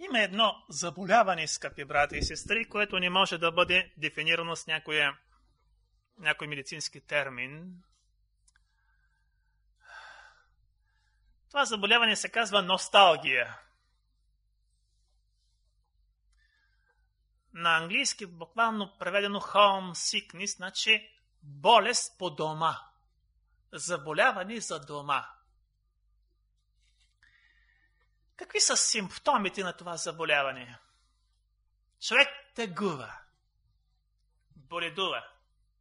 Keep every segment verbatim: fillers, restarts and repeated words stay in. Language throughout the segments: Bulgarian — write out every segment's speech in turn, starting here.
Има едно заболяване, скъпи брати и сестри, което не може да бъде дефинирано с някоя, някой медицински термин. Това заболяване се казва носталгия. На английски буквално преведено homesickness, значи болест по дома. Заболяване за дома. Какви са симптомите на това заболяване? Човек тъгува, боледува,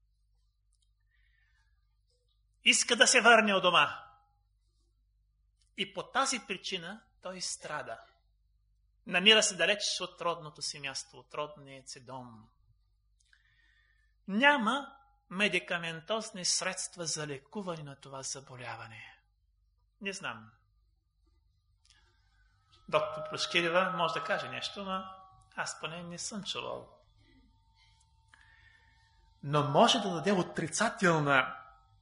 иска да се върне от дома. И по тази причина той страда. Намира се далеч от родното си място, от родният си дом. Няма медикаментозни средства за лекуване на това заболяване. Не знам. Доктор Плюшкирева може да каже нещо, но аз поне не съм чувал. Но може да даде отрицателна,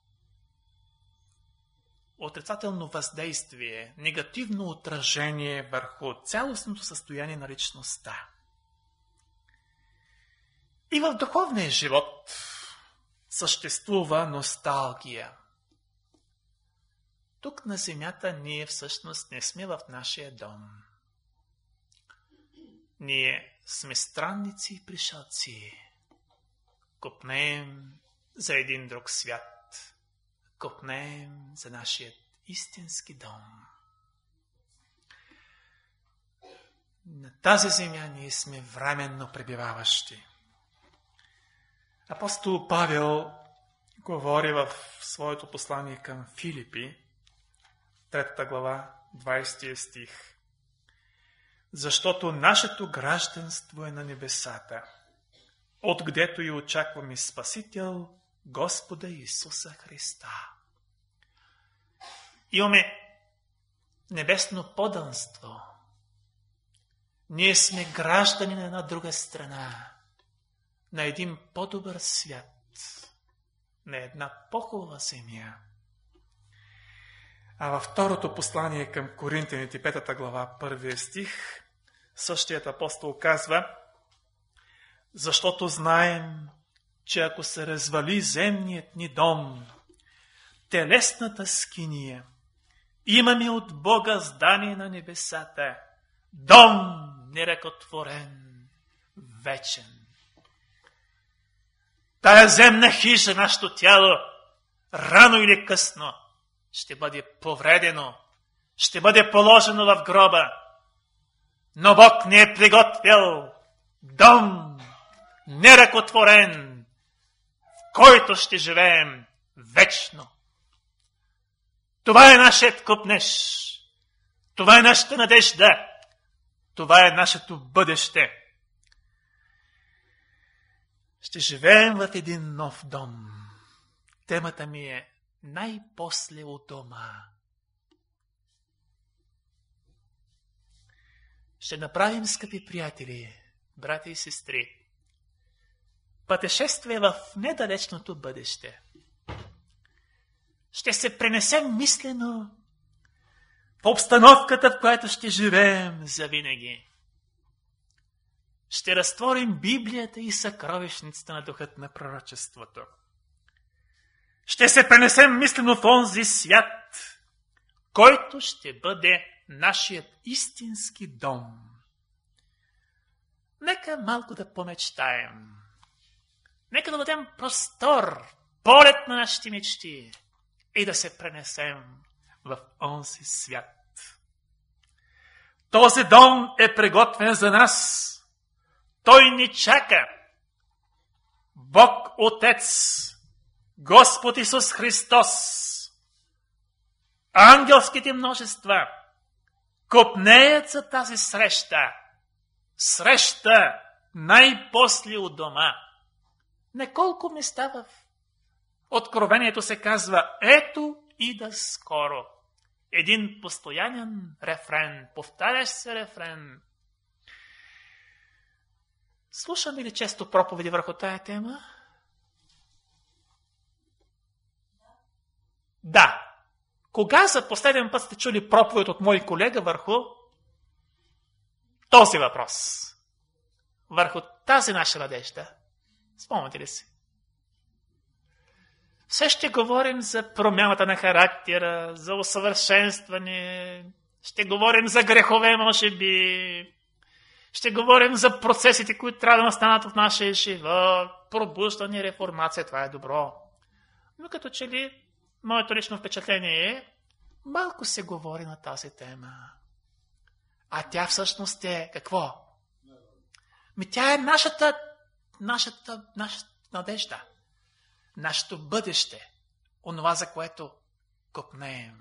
отрицателно въздействие, негативно отражение върху цялостното състояние на личността. И в духовния живот съществува носталгия. Тук на земята ние всъщност не сме в нашия дом. Ние сме странници и пришълци. Копнеем за един друг свят. Копнеем за нашия истински дом. На тази земя ние сме временно пребиваващи. Апостол Павел говори в своето послание към Филипи, трета глава, двайсети стих. Защото нашето гражданство е на небесата, отгдето и очакваме Спасител, Господа Исуса Христа. Имаме небесно подданство. Ние сме граждани на една друга страна, на един по-добър свят, на една по-хубава земя. А във второто послание към Коринтяните, петата глава, първия стих, същият апостол казва: защото знаем, че ако се развали земният ни дом, телесната скиния, имаме от Бога здание на небесата, дом неръкотворен, вечен. Тая земна хижа, нашето тяло, рано или късно ще бъде повредено, ще бъде положено в гроба. Но Бог ни е приготвил дом неръкотворен, в който ще живеем вечно. Това е нашият купнеж. Това е нашата надежда. Това е нашето бъдеще. Ще живеем в един нов дом. Темата ми е най-после от дома. Ще направим, скъпи приятели, брати и сестри, пътешествие в недалечното бъдеще. Ще се пренесем мислено в обстановката, в която ще живеем завинаги. Ще разтворим Библията и съкровищницата на духът на пророчеството. Ще се пренесем мислено в онзи свят, който ще бъде нашият истински дом. Нека малко да помечтаем. Нека да дадем простор, полет на нашите мечти и да се пренесем в онзи свят. Този дом е приготвен за нас. Той ни чака. Бог Отец, Господ Исус Христос, ангелските множества копнеят за тази среща. Среща най-после от дома. Неколко места в Откровението се казва: ето и да скоро. Един постоянен рефрен, повтарящ се рефрен. Слушаме ли често проповеди върху тая тема? Да. Кога за последен път сте чули проповед от мой колега върху този въпрос, върху тази наша надежда. Спомняте ли си? Все ще говорим за промяната на характера, за усъвършенстване, ще говорим за грехове, може би, ще говорим за процесите, които трябва да настанат в нашия живот, пробуждане, реформация, това е добро. Но като че ли, моето лично впечатление е, малко се говори на тази тема. А тя всъщност е какво? Ми тя е нашата, нашата, нашата надежда, нашето бъдеще, онова, за което копнеем.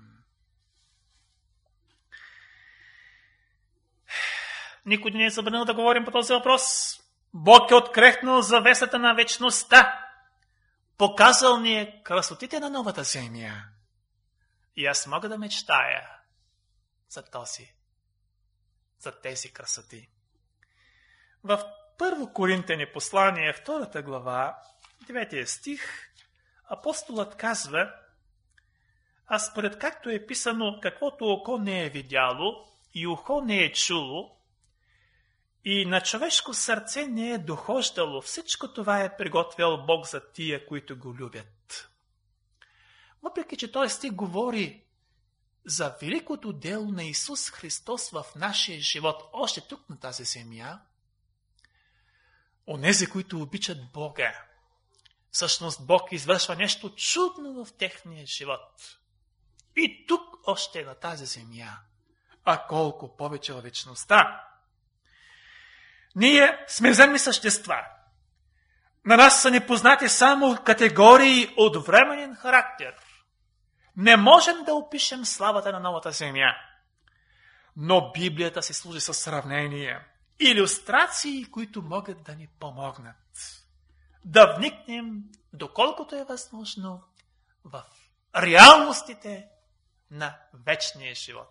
Никой не е забранил да говорим по този въпрос. Бог е открехнал завесата на вечността. Показал ни е красотите на новата земя. И аз мога да мечтая за този, за тези красоти. В първо Коринтяни послание, втората глава, деветия стих, апостолът казва: а според както е писано, каквото око не е видяло и ухо не е чуло, и на човешко сърце не е дохождало, всичко това е приготвил Бог за тия, които го любят. Въпреки че той стих говори за великото дело на Исус Христос в нашия живот, още тук на тази земя, онези, които обичат Бога, всъщност Бог извършва нещо чудно в техния живот. И тук още на тази земя, а колко повече във вечността. Ние сме земни същества. На нас са непознати само категории от временен характер. Не можем да опишем славата на новата земя. Но Библията се служи със сравнения, илюстрации, които могат да ни помогнат да вникнем, доколкото е възможно, в реалностите на вечния живот.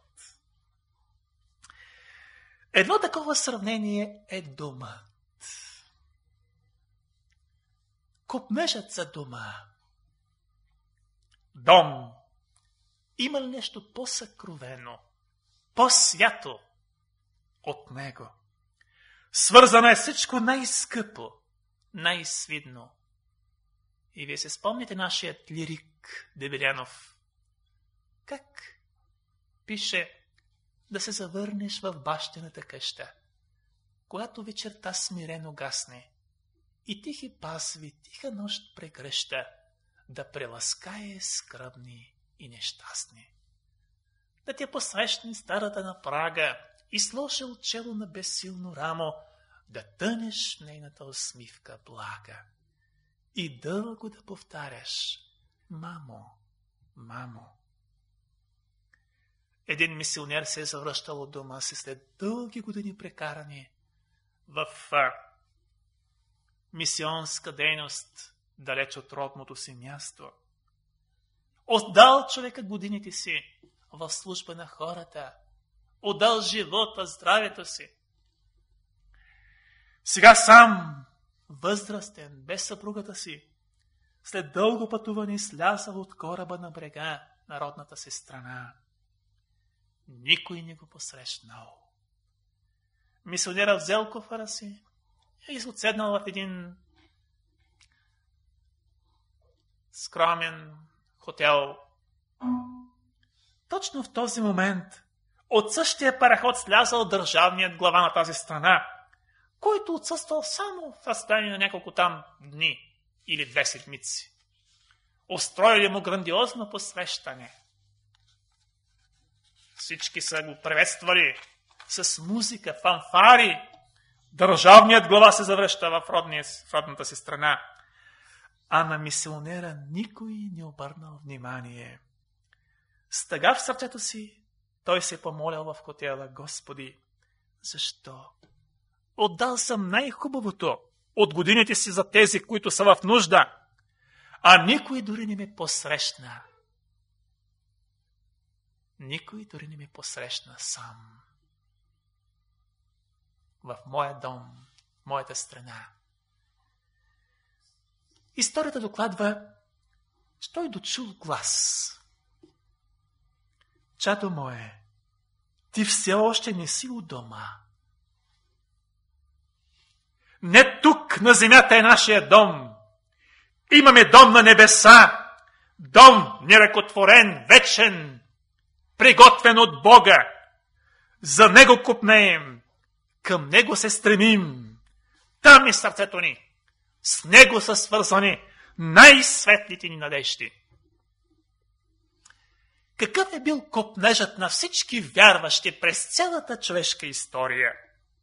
Едно такова сравнение е домът. Копнежът за дома. Дом. Има ли нещо по-съкровено, по-свято от него? Свързано е всичко най-скъпо, най-свидно. И вие се спомните нашият лирик Дебелянов. Как пише: да се завърнеш в бащината къща, когато вечерта смирено гасне и тихи пасви, тиха нощ прегръща, да преласкае скръбни и нещастни. Да те посрещне старата на прага и сложи от чело на безсилно рамо, да тънеш в нейната усмивка блага и дълго да повтаряш: мамо, мамо. Един мисионер се е завръщал от дома си след дълги години прекарани в а, мисионска дейност, далеч от родното си място. Отдал човека годините си в служба на хората, отдал живота, здравето си. Сега сам, възрастен, без съпругата си, след дълго пътуване слязал от кораба на брега на родната си страна. Никой не го посрещнал. Мисионерът взел кофара си и отседнал в един скромен хотел. Точно в този момент от същия параход слязал държавният глава на тази страна, който отсъствал само в разстояние на няколко там дни или две седмици. Устроили му грандиозно посрещане. Всички са го приветствали с музика, фанфари. Държавният глава се завръща в, родния, в родната си страна. А на мисионера никой не обърнал внимание. С тъга в сърцето си той се помолял в хотела: Господи, защо? Отдал съм най-хубавото от годините си за тези, които са в нужда, а никой дори не ме посрещна. Никой дори не ме посрещна сам. В моя дом, в моята страна. Историята докладва, че той дочул глас. Чато мое, ти все още не си у дома. Не тук на земята е нашия дом. Имаме дом на небеса, дом неръкотворен, вечен, приготвен от Бога. За него копнеем, към него се стремим. Там е сърцето ни. С него са свързани най-светлите ни надежди. Какъв е бил копнежът на всички вярващи през цялата човешка история?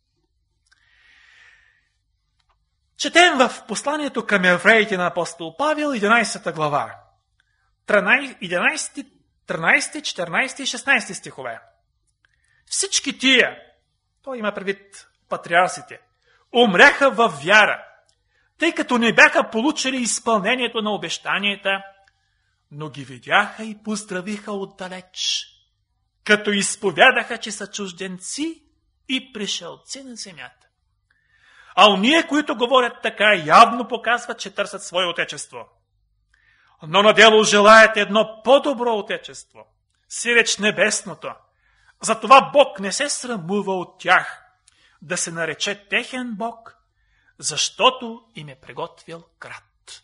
Четем в посланието към евреите на апостол Павел, единайсета глава, единайсети, тринайсети, четиринайсети и шестнайсети стихове. Всички тия, той има предвид патриарсите, умряха във вяра, тъй като не бяха получили изпълнението на обещанията, но ги видяха и поздравиха отдалеч, като изповядаха, че са чужденци и пришелци на земята. А уния, които говорят така, явно показват, че търсят свое отечество. Но на дело желаят едно по-добро отечество, сиреч небесното. Затова Бог не се срамува от тях да се нарече техен Бог, защото им е приготвил град.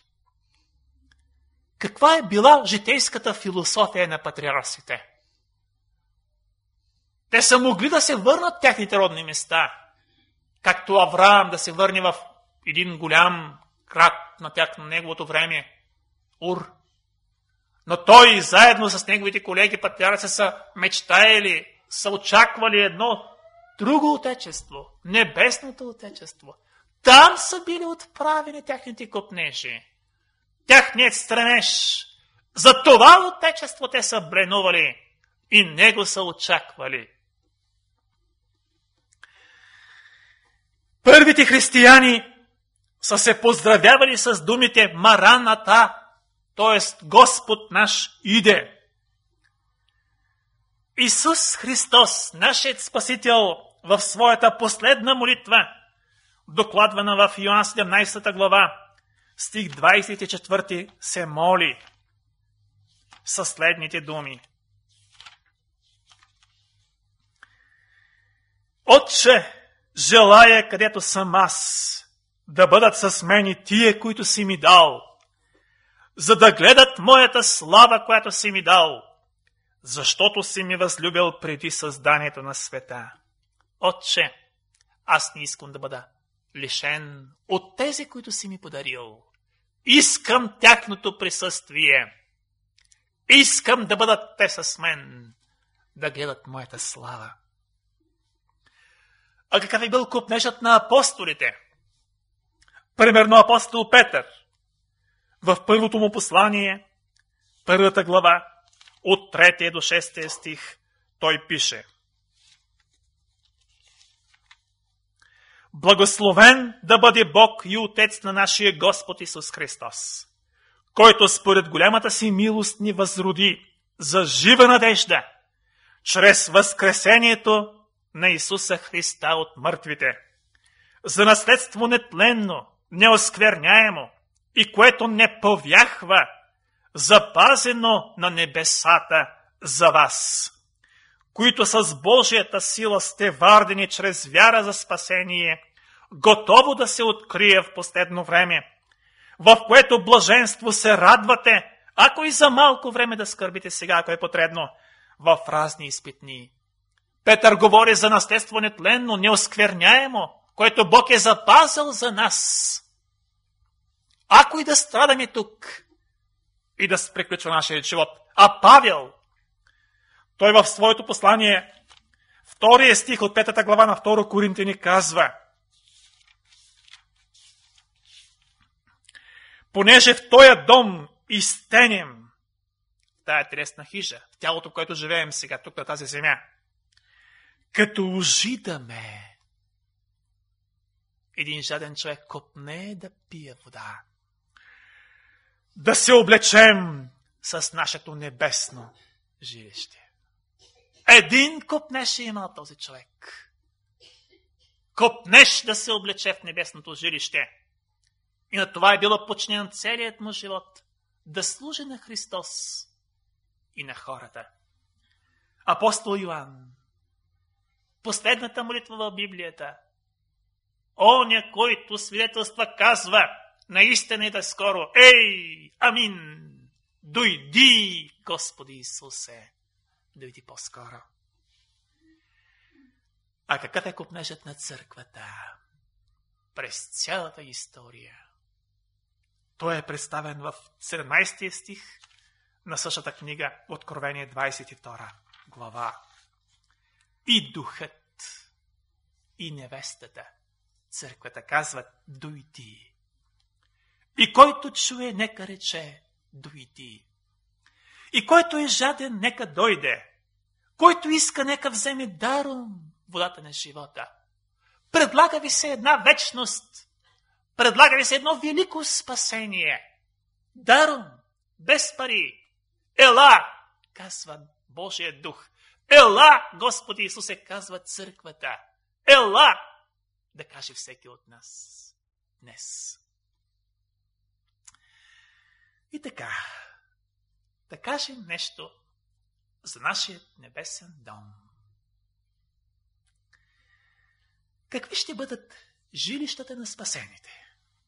Каква е била житейската философия на патриарсите? Те са могли да се върнат тяхните родни места, както Авраам да се върне в един голям град на тях на неговото време, Ур. Но той заедно с неговите колеги патриарси са мечтаели, са очаквали едно друго отечество, небесното отечество. Там са били отправени тяхните копнежи, тяхният стремеж. За това отечество те са бленували и него са очаквали. Първите християни са се поздравявали с думите Мараната, т.е. Господ наш иде. Исус Христос, нашият Спасител, в своята последна молитва, докладвана в Йоан седемнайсета глава, стих двайсет и четвърти, се моли със следните думи. Отче, желая, където съм аз, да бъдат с мен и тие, които си ми дал, за да гледат моята слава, която си ми дал, защото си ми възлюбил преди създанието на света. Отче, аз не искам да бъда лишен от тези, които си ми подарил. Искам тяхното присъствие. Искам да бъдат те с мен, да гледат моята слава. А какъв е бил копнежът на апостолите? Примерно апостол Петър, в първото му послание, първата глава, от третия до шестия стих, той пише: Благословен да бъде Бог и Отец на нашия Господ Исус Христос, който според голямата си милост ни възроди за жива надежда, чрез възкресението на Исуса Христа от мъртвите, за наследство нетленно, неоскверняемо и което не повяхва, запазено на небесата за вас, които с Божията сила сте вардени чрез вяра за спасение, готово да се открие в последно време, в което блаженство се радвате, ако и за малко време да скърбите сега, ако е потребно, в разни изпитни. Петър говори за наследство нетленно, неоскверняемо, което Бог е запазил за нас. Ако и да страдаме тук и да се приключва нашия живот. А Павел, той в своето послание, втория стих от петата глава на втора Коринтяни казва: понеже в този дом изтенем, в тая телесна хижа, в тялото, в което живеем сега, тук на тази земя, като ожидаме, един жаден човек копне да пие вода, да се облечем с нашето небесно жилище. Един копнеш е имал този човек. Копнеш да се облече в небесното жилище. И на това е било подчинен целият му живот. Да служи на Христос и на хората. Апостол Йоан, последната молитва в Библията, оня, който свидетелства, казва, наистина да скоро, ей, амин, дойди, Господи Исусе, дойди по-скоро. А какъв е купнежът на църквата? През цялата история. Той е представен в седемнайсети стих на същата книга, Откровение двайсет и втора глава. И духът, и невестата, църквата казват, дойди. И който чуе, нека рече, дойди. И който е жаден, нека дойде. Който иска, нека вземе даром водата на живота. Предлага ви се една вечност. Предлага ви се едно велико спасение. Даром, без пари. Ела, казва Божия дух. Ела, Господи Исусе, казва църквата. Ела, да каже всеки от нас днес. И така, да кажем нещо за нашия небесен дом. Какви ще бъдат жилищата на спасените?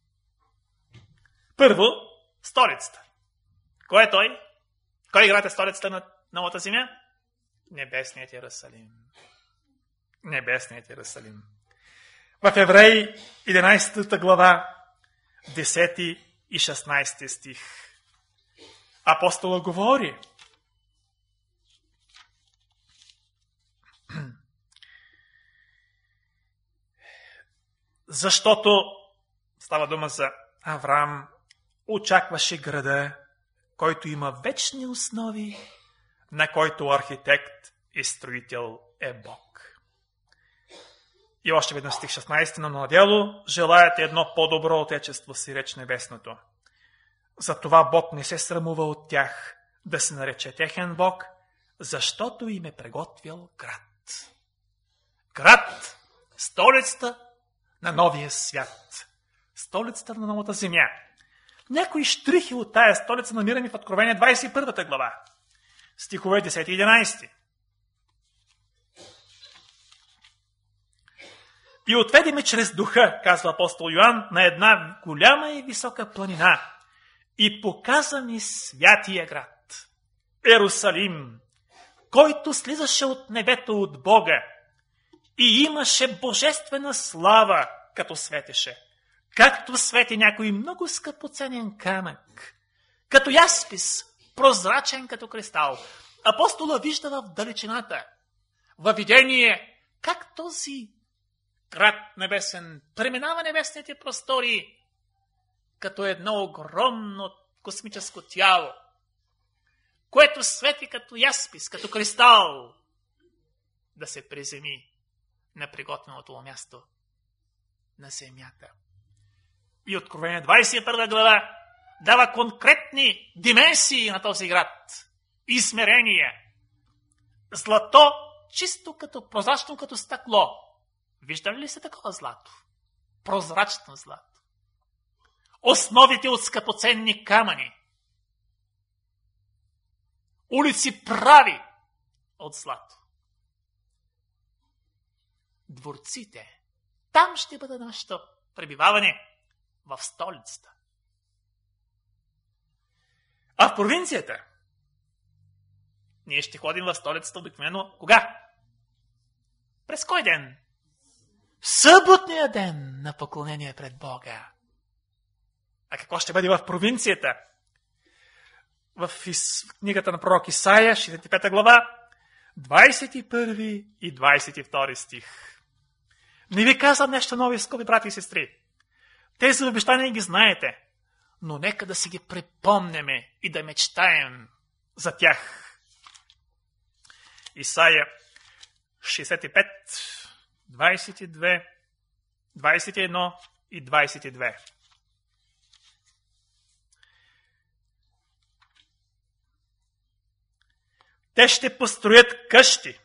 Първо, столицата. Кой е той? Кой играе столицата на новата земя? Небесният Йерусалим. Небесният Йерусалим. В Евреи единайсета глава, десети и шестнайсети стих. Апостола говори: защото става дума за Авраам, очакваше града, който има вечни основи, на който архитект и строител е Бог. И още веднъж стих шестнайсети, но надяло желаете едно по-добро отечество си, реч небесното. Затова Бог не се срамува от тях да се нарече техен Бог, защото им е приготвил град. Град, столицата на новия свят. Столицата на новата земя. Някои штрихи от тая столица намирани в Откровение двайсет и първа глава. Стихове десети и единайсети. И отведе ме чрез духа, казва апостол Йоан, на една голяма и висока планина и показа ми святия град, Йерусалим, който слизаше от небето от Бога и имаше божествена слава, като светеше, както свети някой много скъпоценен камък, като яспис, прозрачен като кристал. Апостола вижда в далечината, във видение, как този град небесен преминава небесните простори, като едно огромно космическо тяло, което свети като яспис, като кристал, да се приземи на приготвеното му място на земята. И Откровение двайсет и първа глава дава конкретни дименсии на този град, измерения. Злато, чисто като прозрачно като стъкло. Виждали ли се такова злато? Прозрачно злато. Основите от скъпоценни камъни. Улици прави от злато. Дворците. Там ще бъде нашето пребиваване, в столицата. А в провинцията ние ще ходим в столицата обикновено кога? През кой ден? Съботния ден на поклонение пред Бога. А какво ще бъде в провинцията? В книгата на пророк Исаия, шестдесет и пета глава, двайсет и първи и двайсет и втори стих. Не ви казвам нещо нови, скъпи брати и сестри. Тези обещания ги знаете, но нека да си ги припомняме и да мечтаем за тях. Исаия шестдесет и пет, двайсет и две, двайсет и едно и двайсет и две. Те ще построят къщи.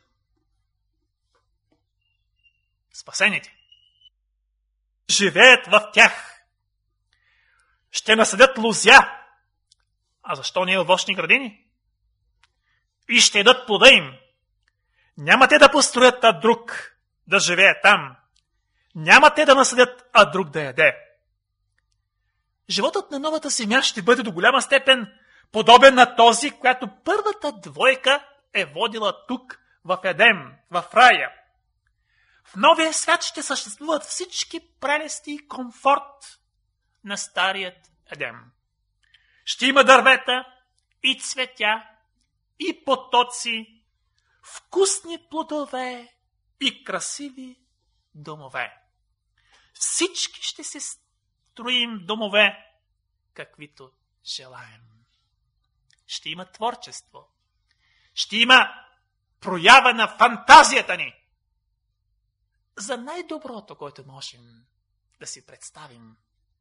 Спасените. Живеят в тях. Ще насадят лозя. А защо не овощни градини? И ще ядат плода им. Няма те да построят, а друг да живее там. Няма те да насъдят, а друг да яде. Животът на новата земя ще бъде до голяма степен подобен на този, която първата двойка е водила тук, в Едем, в рая. В новия свят ще съществуват всички прелести и комфорт на старият Едем. Ще има дървета и цветя, и потоци, вкусни плодове и красиви домове. Всички ще се строим домове, каквито желаем. Ще има творчество. Ще има проява на фантазията ни за най-доброто, което можем да си представим.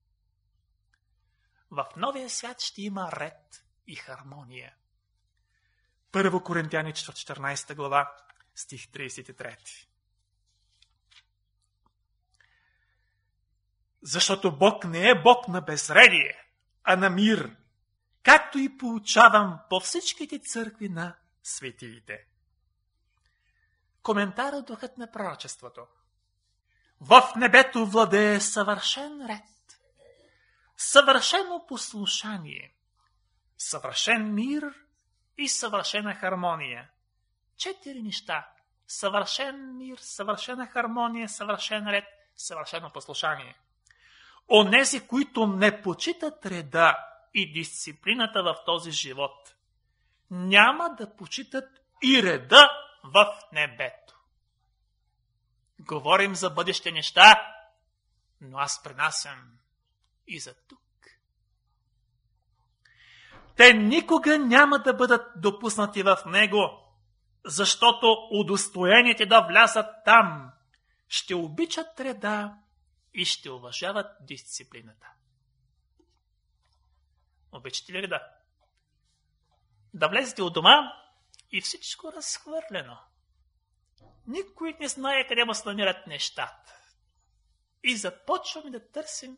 В новия свят ще има ред и хармония. Първо Коринтяни четиринадесета глава, стих тридесет и трети. Защото Бог не е Бог на безредие, а на мир, както и поучавам по всичките църкви на светиите. Коментар от духът на пророчеството. В небето владее съвършен ред, съвършено послушание, съвършен мир и съвършена хармония. Четири неща. Съвършен мир, съвършена хармония, съвършен ред, съвършено послушание. Онези, които не почитат реда и дисциплината в този живот, няма да почитат и реда в небето. Говорим за бъдещи неща, но аз пренасям и за тук. Те никога няма да бъдат допуснати в него, защото удостоените да влязат там ще обичат реда и ще уважават дисциплината. Обичате ли реда? Да влезете от дома и всичко разхвърлено. Никой не знае къде му се намират нещата. И започваме да търсим.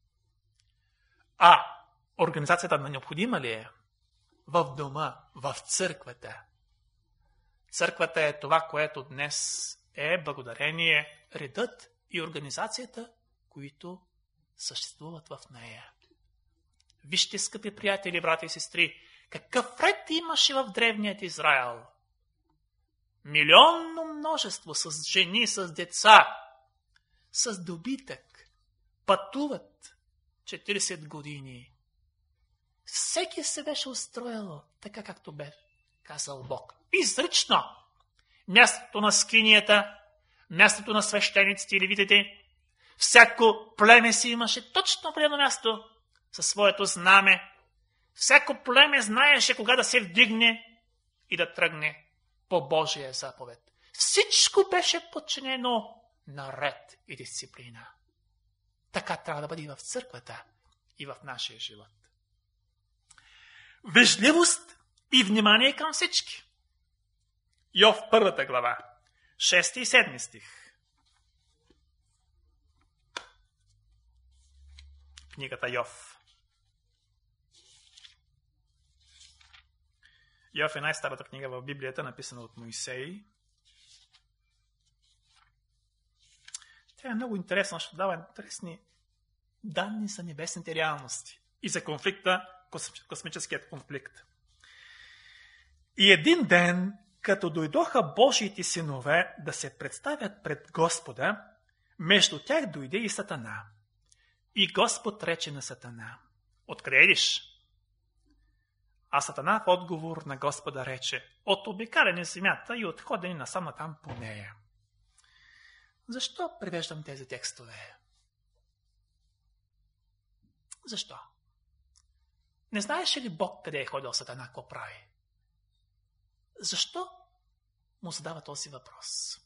А организацията на необходима ли е? В дома, в църквата. Църквата е това, което днес е благодарение, редът и организацията, които съществуват в нея. Вижте, скъпи приятели, брати и сестри, какъв ред имаше в древният Израел. Милионно множество с жени, с деца, с добитък, пътуват четиридесет години. Всеки се беше устроил така, както бе казал Бог. Изрично! Мястото на скинията, мястото на свещениците и левитите, всяко племе си имаше точно определено място със своето знаме. Всяко племе знаеше кога да се вдигне и да тръгне по Божия заповед. Всичко беше подчинено на ред и дисциплина. Така трябва да бъде и в църквата, и в нашия живот. Вежливост и внимание към всички. Йов първата глава, шести и седми стих. Книгата Йов. Йов е най-старата книга в Библията, написана от Моисей. Тя е много интересна, защото дава интересни данни за небесните реалности и за конфликта, космическият конфликт. И един ден, като дойдоха Божиите синове да се представят пред Господа, между тях дойде и Сатана. И Господ рече на Сатана: откъде идиш? А Сатана в отговор на Господа рече: от обикаляне земята и от ходене насам натам по нея. Защо превеждам тези текстове? Защо? Не знаеш ли Бог къде е ходил Сатана, какво прави? Защо му задава този въпрос?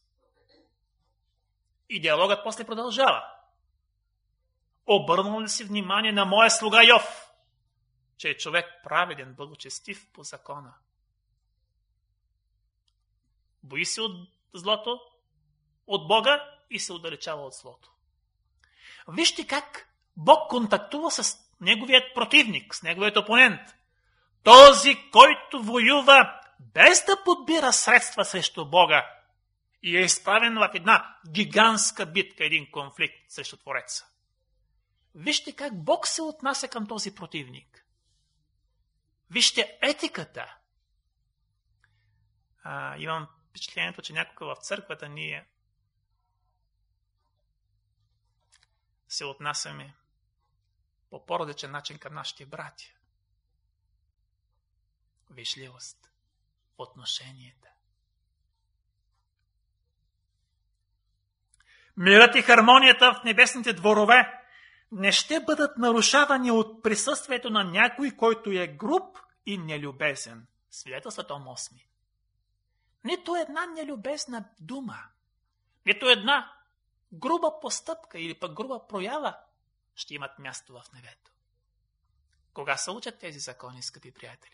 И диалогът после продължава. Обърнал ли си внимание на моя слуга Йов, че е човек праведен, благочестив по закона? Бои се от злото, от Бога и се отдалечава от злото. Вижте как Бог контактува с неговият противник, с неговият опонент. Този, който воюва без да подбира средства срещу Бога и е изправен в една гигантска битка, един конфликт срещу Твореца. Вижте как Бог се отнася към този противник. Вижте етиката. А, имам впечатлението, че някога в църквата ние се отнасяме по по-различен начин към нашите братя. Вежливост в отношенията. Мирът и хармонията в небесните дворове не ще бъдат нарушавани от присъствието на някой, който е груб и нелюбезен. Свидетелство Том осми. Нито една нелюбезна дума, нито една груба постъпка или пък груба проява ще имат място в небето. Кога се учат тези закони, скъпи приятели?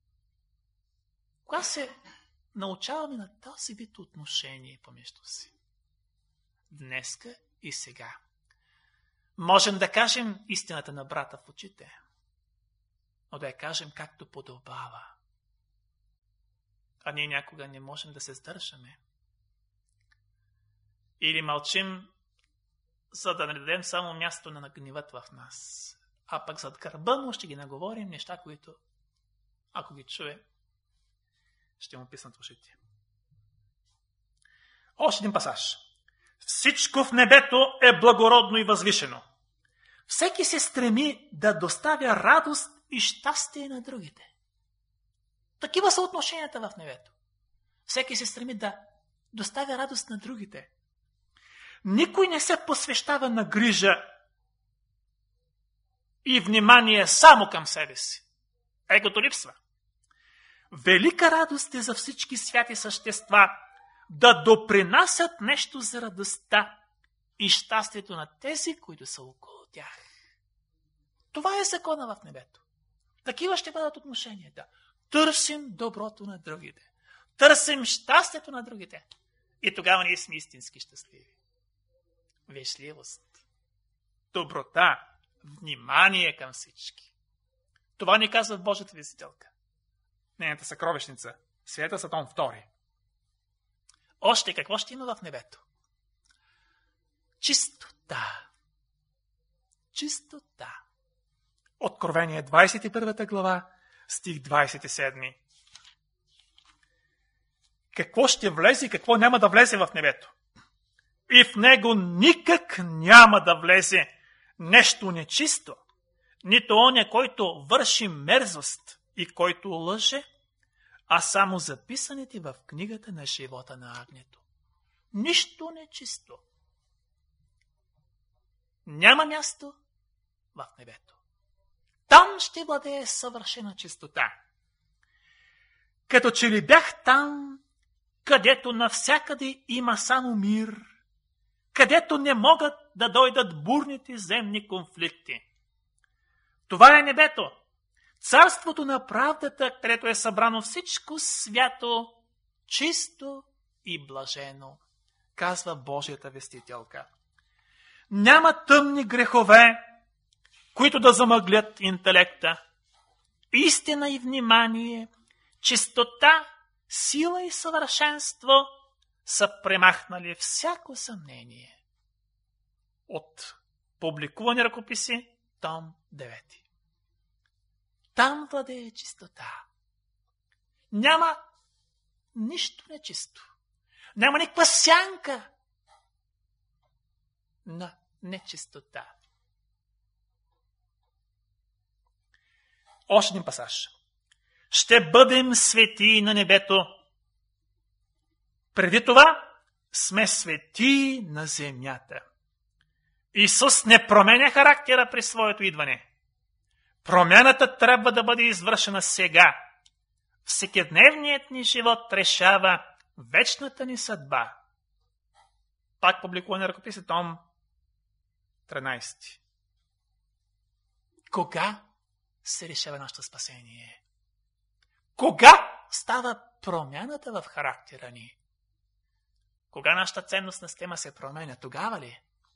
Кога се научаваме на този вид отношение помежду си? Днеска и сега. Можем да кажем истината на брата в очите, но да я кажем както подобава. А ние някога не можем да се сдържаме. Или мълчим, за да не дадем само място на гневът в нас. А пък зад гърба му ще ги наговорим неща, които, ако ги чуе, ще му писнат ушите. Още един пасаж. Всичко в небето е благородно и възвишено. Всеки се стреми да доставя радост и щастие на другите. Такива са отношенията в небето. Всеки се стреми да доставя радост на другите. Никой не се посвещава на грижа и внимание само към себе си. Егото липсва. Велика радост е за всички святи същества да допринасят нещо за радостта и щастието на тези, които са около тях. Това е закона в небето. Такива ще бъдат отношенията. Търсим доброто на другите. Търсим щастието на другите. И тогава ние сме истински щастливи. Вежливост, доброта, внимание към всички. Това ни казва Божията вестителка. Нейната съкровищница. Свидетелство Том втори. Още какво ще има в небето? Чистота. Чистота. Откровение двадесет и първа глава, стих двадесет и седми. Какво ще влезе и какво няма да влезе в небето? И в него никак няма да влезе нещо нечисто, нито оня, който върши мерзост и който лъже, а само записаните в книгата на живота на агнето. Нищо нечисто. Няма място в небето. Там ще владее съвършена чистота. Като че ли бях там, където навсякъде има само мир, където не могат да дойдат бурните земни конфликти. Това е небето, царството на правдата, където е събрано всичко свято, чисто и блажено, казва Божията вестителка. Няма тъмни грехове, които да замъглят интелекта. Истина и внимание, чистота, сила и съвършенство са премахнали всяко съмнение. От публикувани ръкописи, том девети. Там владее чистота. Няма нищо нечисто. Няма никаква сянка на нечистота. Още един пасаж. Ще бъдем свети на небето. Преди това сме свети на земята. Исус не променя характера при своето идване. Промяната трябва да бъде извършена сега. Всекидневният ни живот решава вечната ни съдба. Пак публикуване ръкописи, том тринадесети. Кога се решава нашето спасение? Кога става промяната в характера ни? Кога нашата ценностна система се променя? Тогава ли?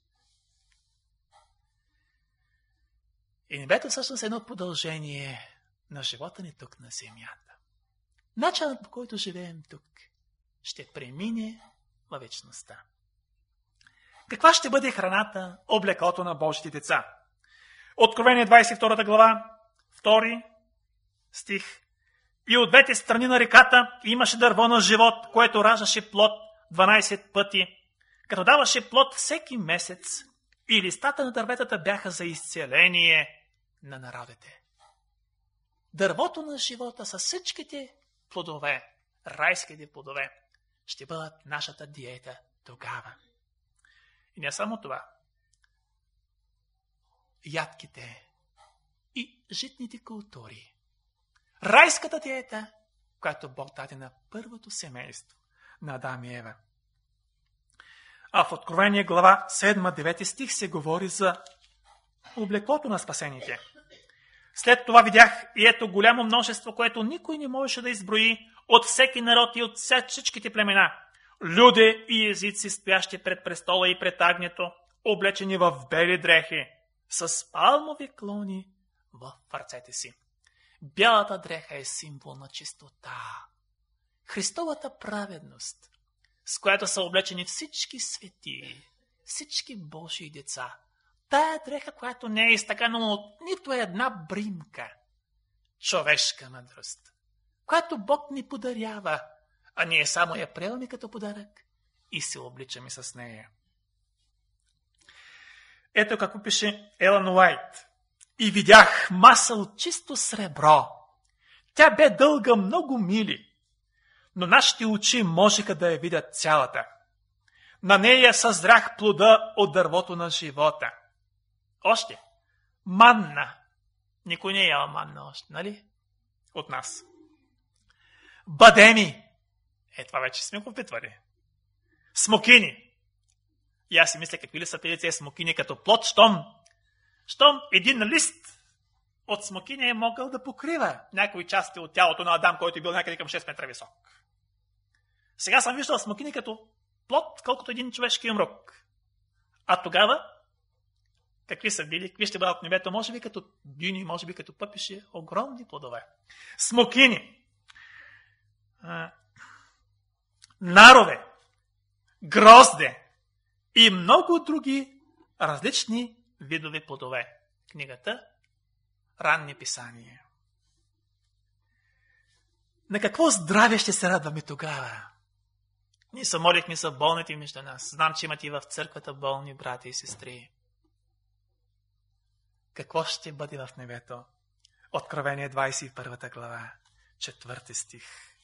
И небето всъщност е едно продължение на живота ни тук на земята. Начинът, по който живеем тук, ще премине във вечността. Каква ще бъде храната, облеклото на Божите деца? Откровение двадесет и втора глава, втори стих. И от двете страни на реката имаше дърво на живот, което раждаше плод дванадесет пъти, като даваше плод всеки месец, и листата на дърветата бяха за изцеление на народите. Дървото на живота с всичките плодове, райските плодове, ще бъдат нашата диета тогава. И не само това. Ядките и житните култури. Райската диета, която Бог даде на първото семейство, на Адам и Ева. А в Откровение глава седма девети стих се говори за облеклото на спасените. След това видях и ето голямо множество, което никой не можеше да изброи, от всеки народ и от всичките племена. Люде и езици, стоящи пред престола и пред агнето, облечени в бели дрехи, с палмови клони в ръцете си. Бялата дреха е символ на чистота. Христовата праведност, с която са облечени всички светии, всички Божии деца. Тая дреха, която не е изтъкана от нито една бримка. Човешка мъдрост, която Бог ни подарява, а ние само я приемаме като подарък и се обличаме с нея. Ето какво пише Елън Уайт. И видях маса от чисто сребро. Тя бе дълга много мили, но нашите очи можеха да я видят цялата. На нея съзрях плода от дървото на живота. Още. Манна. Никой не е ял манна още, нали? От нас. Бадеми. Е, това вече сме го опитвали. Смокини. И аз си мисля, какви ли са тези смокини като плод, щом, щом един лист от смокини е могъл да покрива някои части от тялото на Адам, който е бил някъде към шест метра висок. Сега съм виждал смокини като плод, колкото един човешки юмрук. А тогава, какви са били, какви ще бъдат в небето, може би като дюни, може би като пъпиши, огромни плодове. Смокини. А, нарове. Грозде. И много други различни видове плодове. Книгата Ранни писания. На какво здраве ще се радваме тогава? Ние се молихме за болните между нас. Знам, че имате и в църквата болни брати и сестри. Какво ще бъде в небето? Откровение двадесет и първа глава, четвърти стих.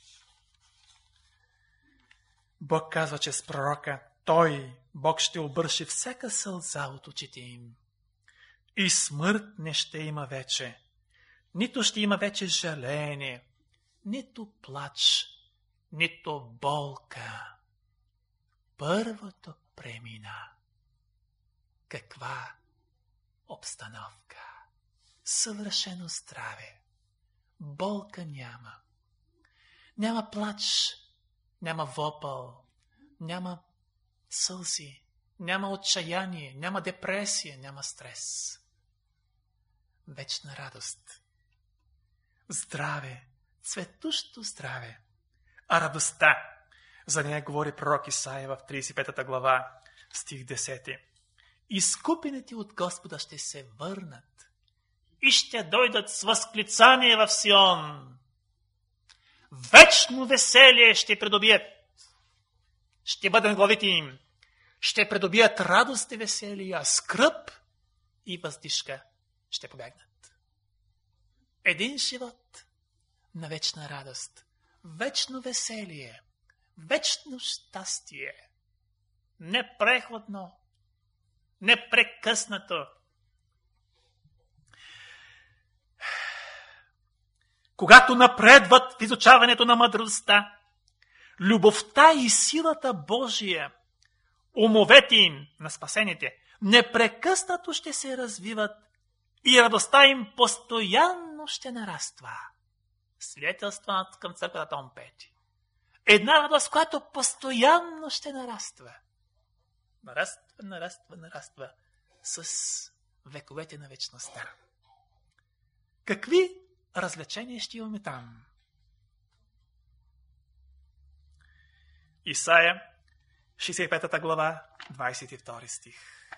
Бог казва, че с пророка Той, Бог ще обърши всяка сълза от очите им. И смърт не ще има вече. Нито ще има вече жаление, нито плач, нито болка. Първото премина. Каква обстановка? Съвършено здраве. Болка няма. Няма плач, няма вопъл, няма сълзи, няма отчаяние, няма депресия, няма стрес. Вечна радост. Здраве, цветущо здраве. А радостта, за нея говори пророк Исаия в тридесет и пета глава, стих десети. Изкупените от Господа ще се върнат и ще дойдат с възклицание в Сион. Вечно веселие ще придобият. Ще бъде на главите им. Ще придобият радост и веселие, а скръб и въздишка ще побегнат. Един живот на вечна радост, вечно веселие, вечно щастие, непреходно, непрекъснато. Когато напредват в изучаването на мъдростта, любовта и силата Божия, умовете им на спасените, непрекъснато ще се развиват и радостта им постоянно ще нараства. Свидетелства към църквата Том пети. Една радост, която постоянно ще нараства. Нараства, нараства, нараства с вековете на вечността. Какви развлечения ще имаме там? Исаия шейсет и пета глава, двадесет и втори стих.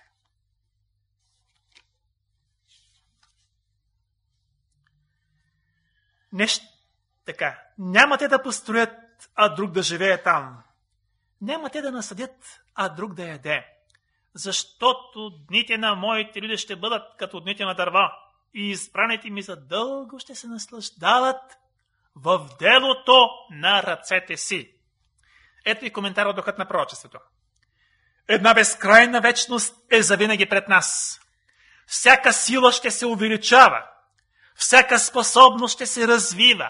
Нещо така. Няма те да построят, а друг да живее там. Няма те да насадят, а друг да яде. Защото дните на моите люди ще бъдат като дните на дърва и избраните ми за дълго ще се наслаждават в делото на ръцете си. Ето и коментар от духът на пророчеството. Една безкрайна вечност е завинаги пред нас. Всяка сила ще се увеличава. Всяка способност ще се развива.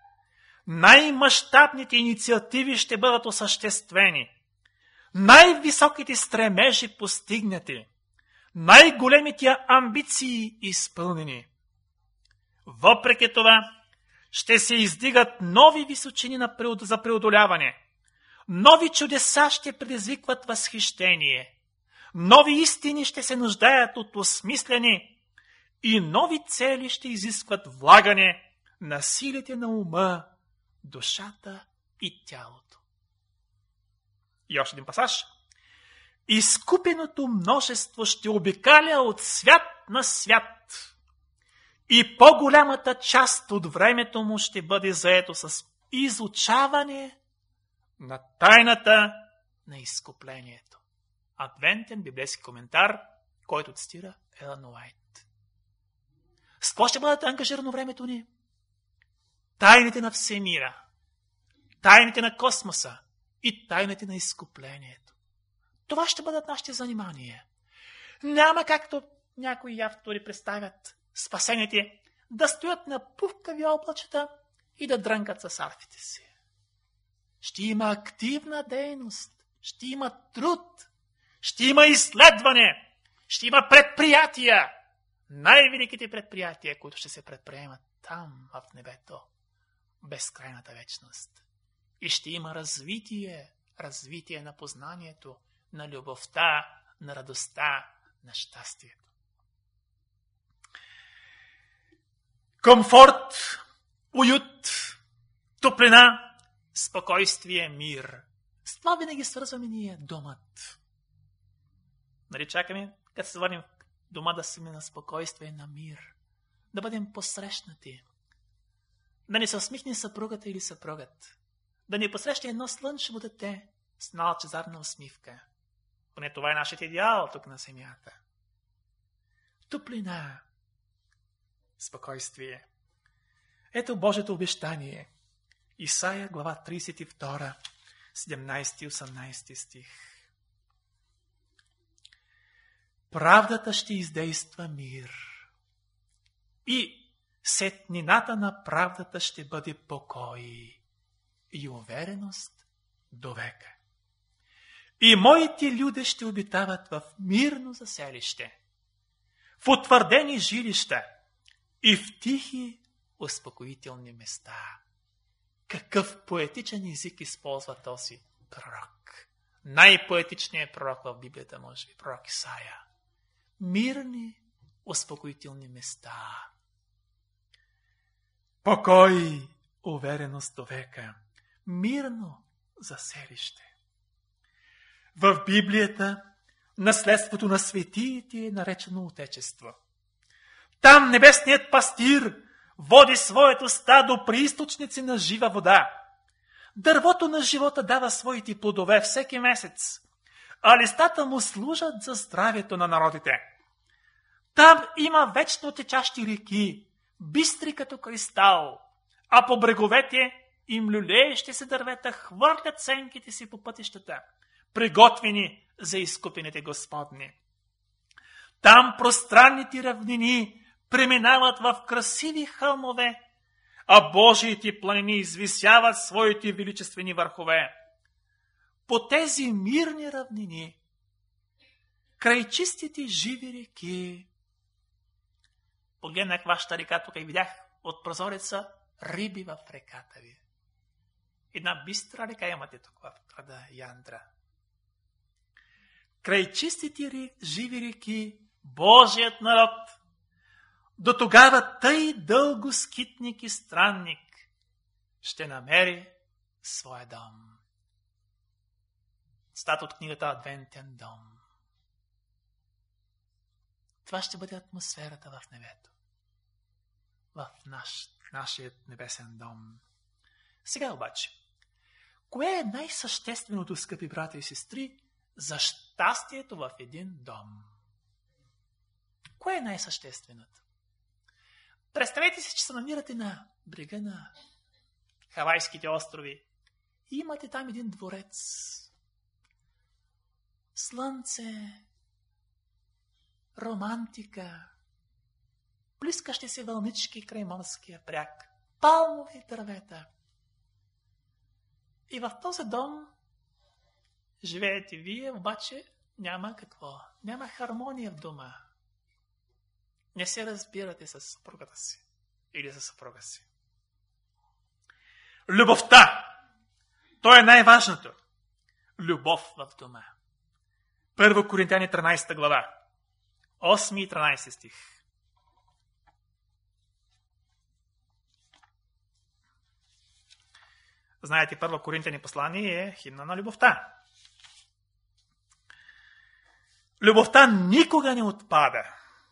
Най-мащабните инициативи ще бъдат осъществени. Най-високите стремежи постигнати. Най-големите амбиции изпълнени. Въпреки това, ще се издигат нови височини за преодоляване. Нови чудеса ще предизвикват възхищение. Нови истини ще се нуждаят от осмислене и нови цели ще изискват влагане на силите на ума, душата и тялото. И още един пасаж. Изкупеното множество ще обикаля от свят на свят и по-голямата част от времето му ще бъде заето с изучаване на тайната на изкуплението. Адвентен библейски коментар, който цитира Елън Уайт. С какво ще бъдат ангажирано времето ни? Тайните на всемира, тайните на космоса и тайните на изкуплението. Това ще бъдат нашите занимания. Няма както някои автори представят спасените да стоят на пухкави облачета и да дрънкат с арфите си. Ще има активна дейност, ще има труд, ще има изследване, ще има предприятия. Най-великите предприятия, които ще се предприемат там, в небето, безкрайната вечност. И ще има развитие, развитие на познанието, на любовта, на радостта, на щастието. Комфорт, уют, топлина, спокойствие, мир. С това винаги свързваме ние домът. Нали чакаме, като се върнем дома, да сме на спокойствие, на мир. Да бъдем посрещнати. Да ни се усмихне съпругата или съпругът. Да ни посрещне едно слънчево дете с лъчезарна усмивка. Поне това е нашият идеал тук на земята. Топлина, спокойствие. Ето Божието обещание. Исаия, глава тридесет и втора, седемнадесети и осемнадесети стих. Правдата ще издейства мир. И сетнината на правдата ще бъде покой и увереност до века. И моите люди ще обитават в мирно заселище, в утвърдени жилища и в тихи, успокоителни места. Какъв поетичен език използва този пророк? Най-поетичният пророк в Библията, може би, пророк Исаия. Мирни, успокоителни места. Покой, увереност до века. Мирно заселище. В Библията наследството на светиите е наречено отечество. Там небесният пастир води своето стадо при източници на жива вода. Дървото на живота дава своите плодове всеки месец, а листата му служат за здравето на народите. Там има вечно течащи реки, бистри като кристал, а по бреговете им люлеещи се дървета хвърлят сенките си по пътищата, приготвени за изкупените Господни. Там пространните равнини преминават в красиви хълмове, а Божиите планини извисяват своите величествени върхове. По тези мирни равнини, край чистите живи реки, погледнах вашата река тук и видях от прозореца риби в реката ви. Една бистра река имате тук в града Яндра. Край чистите живи реки, Божият народ, до тогава тъй дълго скитник и странник ще намери своя дом. Цитат от книгата Адвентен дом. Това ще бъде атмосферата в небето. В наш, нашия небесен дом. Сега обаче, кое е най-същественото, скъпи брата и сестри, за щастието в един дом? Кое е най-същественото? Представете си, че се намирате на брега на Хавайските острови и имате там един дворец. Слънце, романтика, плискащи се вълнички край морския бряг, палмови дървета. И в този дом живеете вие, обаче няма какво. Няма хармония в дома. Не се разбирате с съпругата си или с съпруга си. Любовта. То е най-важното. Любов в дома. Първо Коринтяни тринадесета глава. осми и тринадесети стих. Знаете, Първо Коринтяни послание е химна на любовта. Любовта никога не отпада.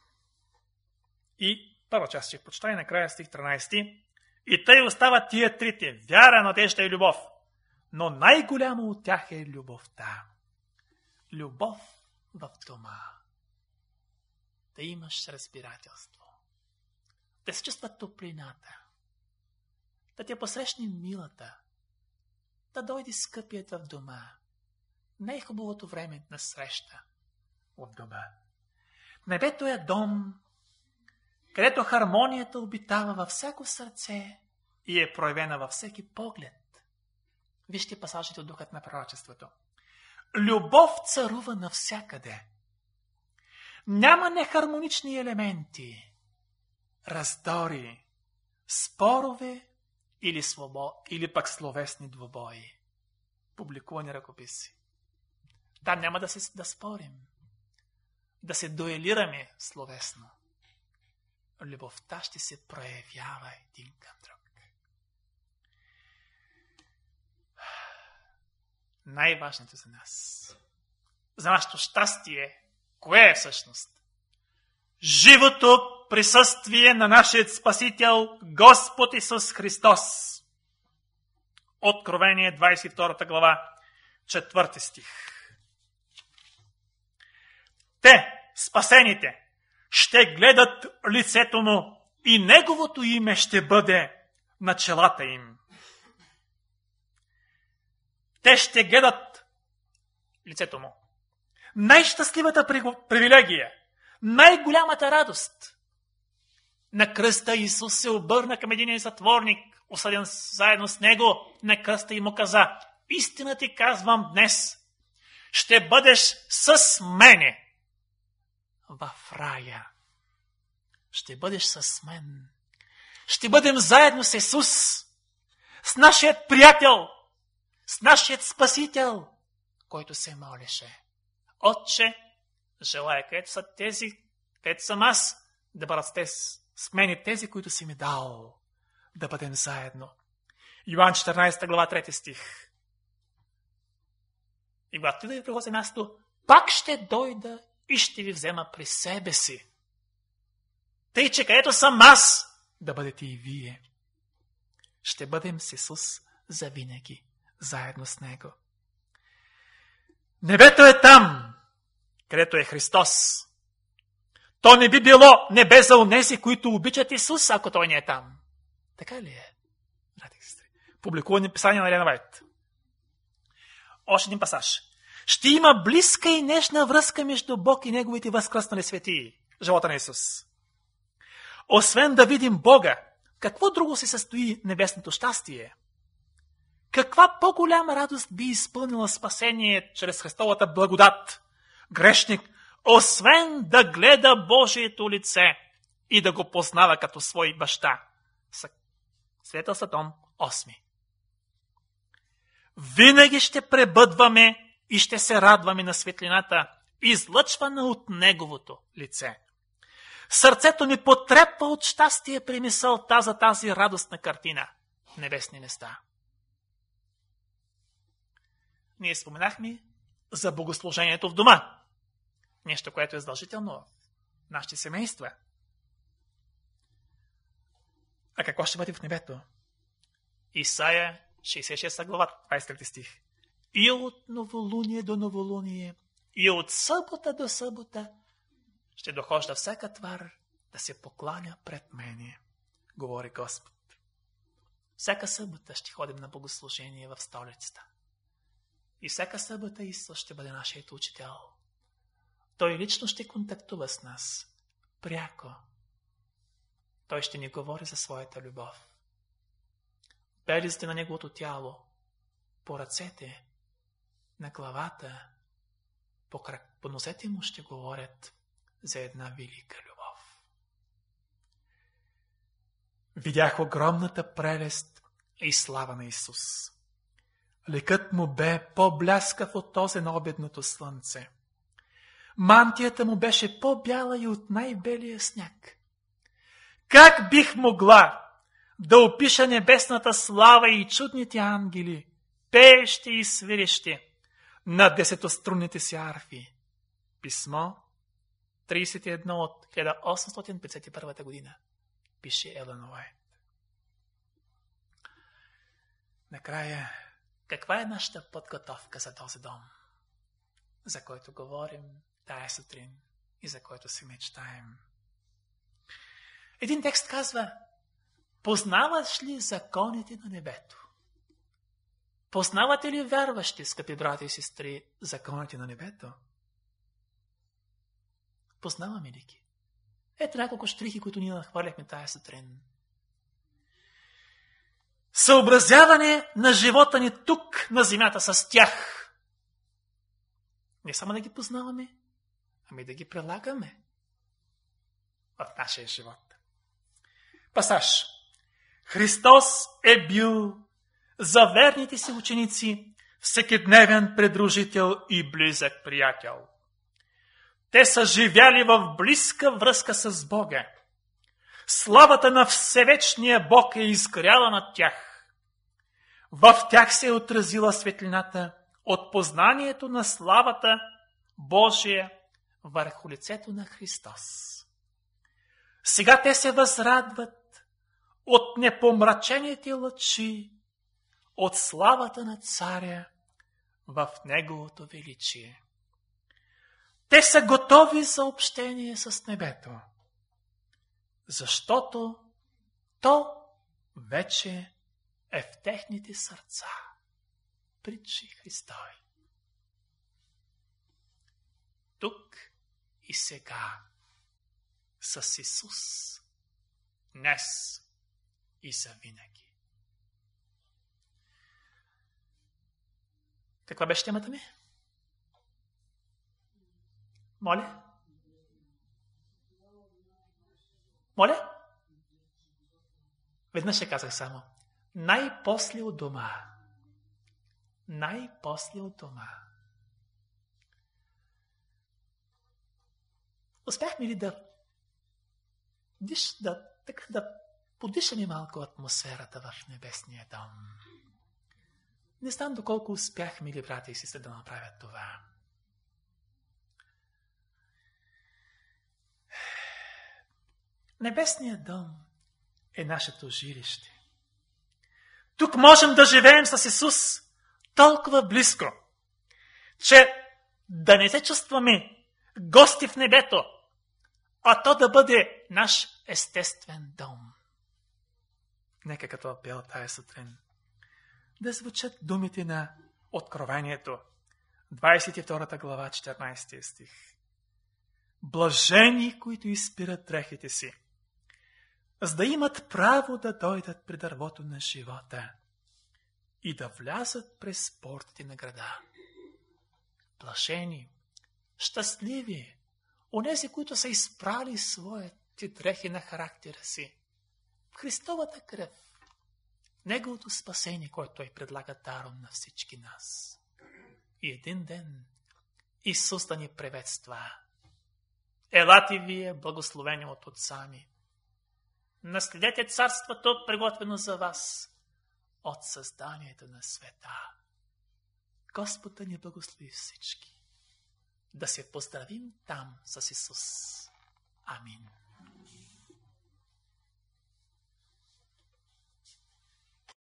И първа част ще почитай, накрая стих тринадесети. И тъй остават тия трите: вяра, надежда и любов. Но най-голямо от тях е любовта. Любов в дома. Да имаш разбирателство. Да се чувства топлината. Да те посрещне милата. Да дойде скъпият в дома. Най-хубавото време на среща от дома. Небето е дом, където хармонията обитава във всяко сърце и е проявена във всеки поглед. Вижте пасажите от Духът на пророчеството. Любов царува навсякъде. Няма нехармонични елементи, раздори, спорове или, свобо, или пък словесни двубои. Публикувани ръкописи. Там няма да, се, да спорим, да се дуелираме словесно. Любовта ще се проявява един към друг. Най-важното за нас, за нашето щастие, кое е всъщност? Живото присъствие на нашия Спасител Господ Исус Христос. Откровение двадесет и втора глава, четвърти стих. Те, спасените, ще гледат лицето му и неговото име ще бъде на челата им. Те ще гледат лицето му. Най-щастливата привилегия, най-голямата радост. На кръста Исус се обърна към един затворник, осъден заедно с него на кръста и му каза: истина ти казвам днес, ще бъдеш с мене в рая. Ще бъдеш с мен. Ще бъдем заедно с Исус, с нашият приятел, с нашият Спасител, който се молеше: Отче, желая, където са тези, където съм аз, да бъдат с мен тези, които си ми дал, да бъдем заедно. Йоан четиринадесета глава, трети стих. И когато ти да ви приготвя място, пак ще дойда и ще ви взема при себе си. Тъй, че където съм аз, да бъдете и вие. Ще бъдем с Исус завинаги, заедно с Него. Небето е там, където е Христос. То не би било небе за онези, които обичат Исус, ако Той не е там. Така ли е? Публикувани писания на Елена Вайт. Още един пасаж. Ще има близка и нежна връзка между Бог и Неговите възкръснали светии. Живота на Исус. Освен да видим Бога, какво друго се състои небесното щастие? Каква по-голяма радост би изпълнила спасение чрез Христовата благодат грешник, освен да гледа Божието лице и да го познава като свой баща? Свидетелство том осми. Винаги ще пребъдваме и ще се радваме на светлината, излъчвана от Неговото лице. Сърцето ни потрепва от щастие при мисълта за тази радостна картина. Небесни места. Ние споменахме за богослужението в дома. Нещо, което е задължително в нашите семейства. А какво ще бъде в небето? Исаия шейсет и шеста глава, двадесет и трети стих. И от новолуние до новолуние, и от събота до събота ще дохожда всяка твар да се покланя пред мене, говори Господ. Всяка събота ще ходим на богослужение в столицата. И всяка събота Исус ще бъде нашият учител. Той лично ще контактува с нас. Пряко. Той ще ни говори за своята любов. Белезите на Неговото тяло, по ръцете, на главата, по, крак, по носете му ще говорят за една велика любов. Видях огромната прелест и слава на Исус. Ликът му бе по-бляскав от този на обедното слънце. Мантията му беше по-бяла и от най-белия сняг. Как бих могла да опиша небесната слава и чудните ангели, пеещи и свирещи на десетострунните си арфи? Писмо тридесет и едно от хиляда осемстотин петдесет и първа година. Пише Елън Уайт. Накрая, каква е нашата подготовка за този дом, за който говорим тая сутрин и за който си мечтаем? Един текст казва: познаваш ли законите на небето? Познавате ли вярващи, скъпи брати и сестри, законите на небето? Познаваме ли ги? Ето няколко штрихи, които ние нахвърляхме тая сутрин. Съобразяване на живота ни тук на земята с тях. Не само да ги познаваме, ами да ги прилагаме в нашия живот. Пасаж. Христос е бил за верните си ученици всекидневен придружител и близък приятел. Те са живяли в близка връзка с Бога. Славата на всевечния Бог е изгряла над тях. В тях се е отразила светлината от познанието на славата Божия върху лицето на Христос. Сега те се възрадват от непомрачените лъчи, от славата на царя в неговото величие. Те са готови за общение с небето, защото то вече е в техните сърца. Притчи Христови. Тук и сега с Исус, днес и завинаги. Каква беше темата ми? Моля? Моля? Веднъж ще казах само. Най-после от дома. Най-после от дома. Успяхме ли да диш, да, така, да подишаме малко атмосферата в небесния дом? Не знам доколко успяхме ли, брати и сестри, да направят това. Небесният дом е нашето жилище. Тук можем да живеем с Исус толкова близко, че да не се чувстваме гости в небето, а то да бъде наш естествен дом. Нека като апел тая сутрин да звучат думите на Откровението, двадесет и втора глава, четиринадесети стих. Блажени, които изпират дрехите си, за да имат право да дойдат при дървото на живота и да влязат през портите на града. Блажени, щастливи, онези, които са изпрали своите дрехи на характера си в Христовата кръв, Неговото спасение, което Той предлага даром на всички нас. И един ден Исус да ни приветства. Елате вие, благословени от Отца ми. Наследете царството, приготвено за вас от създанието на света. Господ да ни благослови всички. Да се поздравим там с Исус. Амин.